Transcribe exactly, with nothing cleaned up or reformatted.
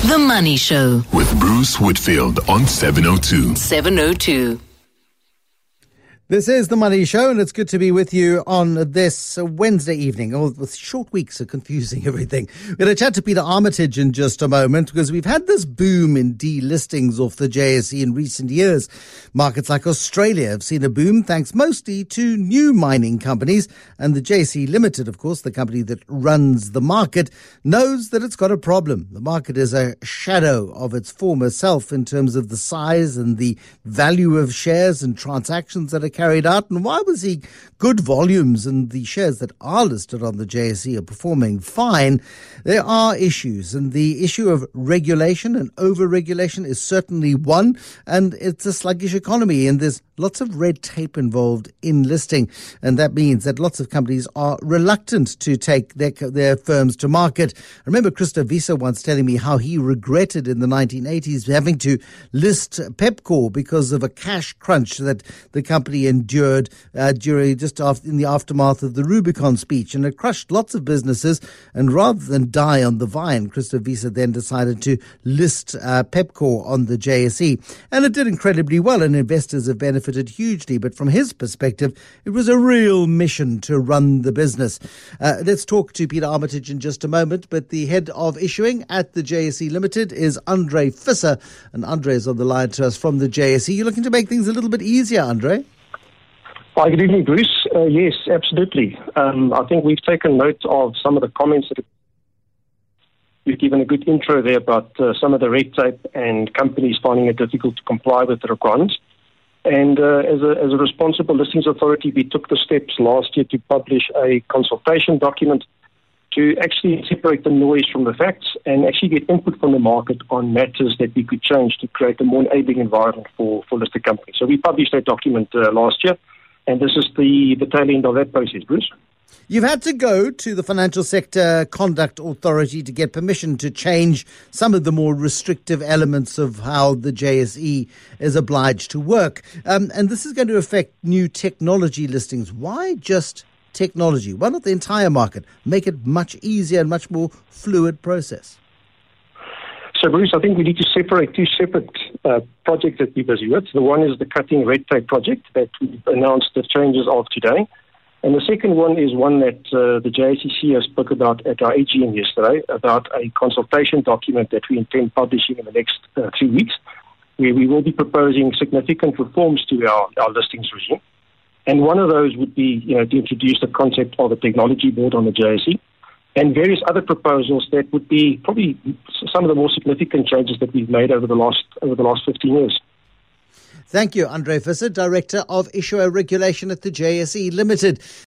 The Money Show with Bruce Whitfield on seven oh two. seven oh two. This is The Money Show, and it's good to be with you on this Wednesday evening. Oh, with short weeks are confusing everything. We're going to chat to Peter Armitage in just a moment, because we've had this boom in delistings off the J S E in recent years. Markets like Australia have seen a boom thanks mostly to new mining companies, and the J S E Limited, of course, the company that runs the market, knows that it's got a problem. The market is a shadow of its former self in terms of the size and the value of shares and transactions that are carried out. And why we see good volumes and the shares that are listed on the J S E are performing fine, there are issues. And the issue of regulation and over-regulation is certainly one. And it's a sluggish economy, and there's lots of red tape involved in listing. And that means that lots of companies are reluctant to take their, their firms to market. I remember Christo Wiese once telling me how he regretted in the nineteen eighties having to list Pepkor because of a cash crunch that the company endured uh, during just after, in the aftermath of the Rubicon speech, and it crushed lots of businesses. And rather than die on the vine, Christo Wiese then decided to list uh, Pepkor on the J S E, and it did incredibly well, and investors have benefited hugely. But from his perspective, it was a real mission to run the business. Uh, let's talk to Peter Armitage in just a moment, but the head of issuing at the J S E Limited is Andre Visser, and Andre is on the line to us from the J S E. You're looking to make things a little bit easier, Andre? Hi, good evening, Bruce. Uh, yes, absolutely. Um, I think we've taken note of some of the comments that you've given a good intro there about uh, some of the red tape and companies finding it difficult to comply with the requirements. And uh, as, a, as a responsible listings authority, we took the steps last year to publish a consultation document to actually separate the noise from the facts and actually get input from the market on matters that we could change to create a more enabling environment for, for listed companies. So we published that document uh, last year. And this is the, the tail end of that process, Bruce. You've had to go to the Financial Sector Conduct Authority to get permission to change some of the more restrictive elements of how the J S E is obliged to work. Um, and this is going to affect new technology listings. Why just technology? Why not the entire market? Make it much easier and much more fluid process. So, Bruce, I think we need to separate two separate uh, projects that we're busy with. The one is the Cutting Red Tape project that we've announced the changes of today. And the second one is one that uh, the J S E C E O spoke about at our A G M yesterday, about a consultation document that we intend publishing in the next uh, two weeks, where we will be proposing significant reforms to our, our listings regime. And one of those would be, you know, to introduce the concept of a technology board on the J S E, and various other proposals that would be probably some of the more significant changes that we've made over the last over the last fifteen years. Thank you, Andre Visser, Director of Issuer Regulation at the J S E Limited.